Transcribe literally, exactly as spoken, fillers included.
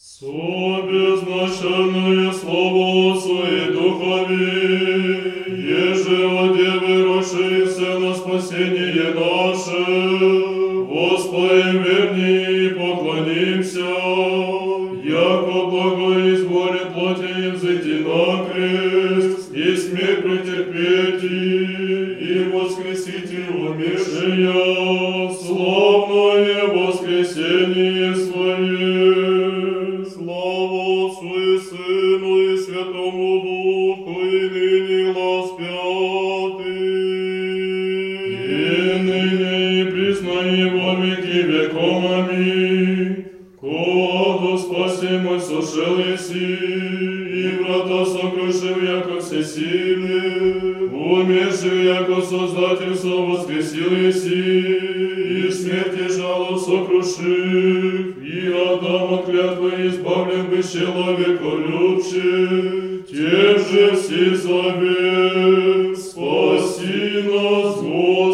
Собезначальное слово Отцу и Духови, еже от Девы родившейся на спасение наше, воспоем верни и поклонимся, яко благое изборе плоти взойти на крест, и смерть претерпеть, и воскресить умершие, славное воскресение свое. Слава Отцу и Сыну и Святому Духу, и ныне воспятый, и ныне и присно и во веки веков. Аминь. Коду спасимый сошел еси, и врата сокрушил, яко всесильный, умерший, яко Создатель совоскресил еси, и смерти жалоб сокрушив, и Адама клятвы избавлен бы человеколюбче, тем же все зовем, спаси нас, Господи.